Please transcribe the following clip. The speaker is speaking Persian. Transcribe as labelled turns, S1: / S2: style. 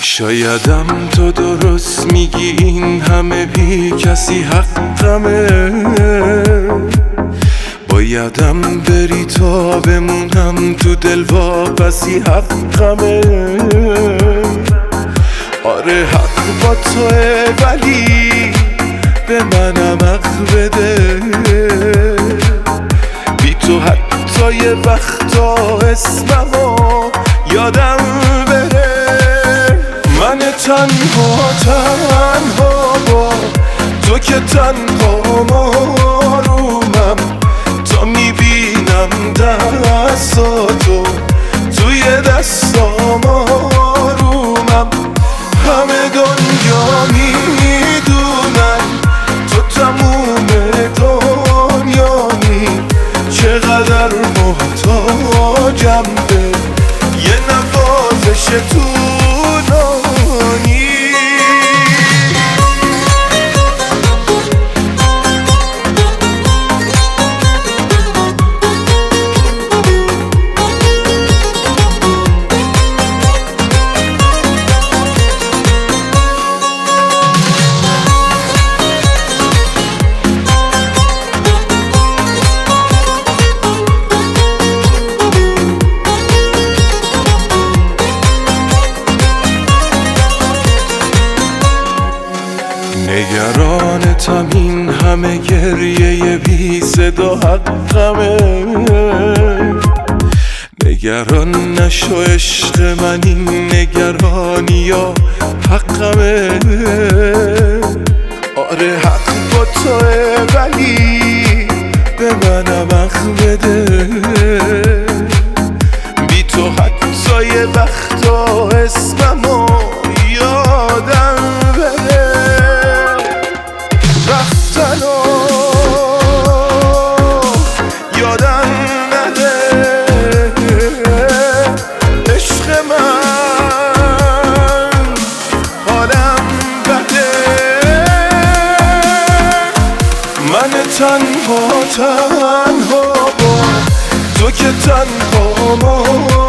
S1: شایدم تو درست میگی این همه بی کسی حقمه، بایدم بری تا بمونم تو دل واپسی حقمه. آره حق با توه ولی به منم حق بده، بی تو حتی یه وقتا اسممو یادم بره. من تنها با تو که تنها مارومم، تا میبینم دستاتو توی دستام آرومم. همه دنیا میدونن تو تموم دنیایی، چقدر محتاجم به یه نوازش طولانی. نگرانتم این همه گریه بی صدا حقمه، نگران نشو عشق من این نگرانیا حقمه. آره حق با توه ولی به منم حق بده، بی تو حتی یه وقتا اسممو یادم بده. رفتنو یادم نده، عشق من حالم بده. من تنها با تو که تنها